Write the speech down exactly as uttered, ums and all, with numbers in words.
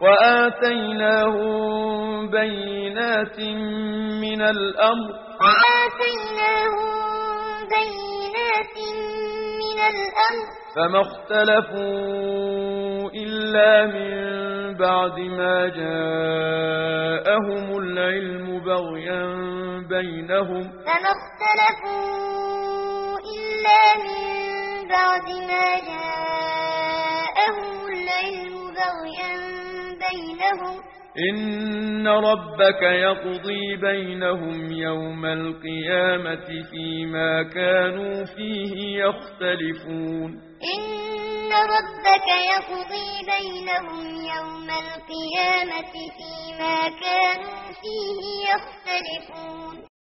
وآتيناهم بينات من الأمر وآتيناهم بينات من الأمر فما اختلفوا إلا من بعد ما جاءهم العلم بغيا بينهم فما اختلفوا إلا من بعد ما جاءهم العلم بغيا بينهم إن ربك يقضي بينهم يوم القيامة فيما كانوا فيه يختلفون إن ربك يقضي بينهم يوم القيامة فيما كانوا فيه يختلفون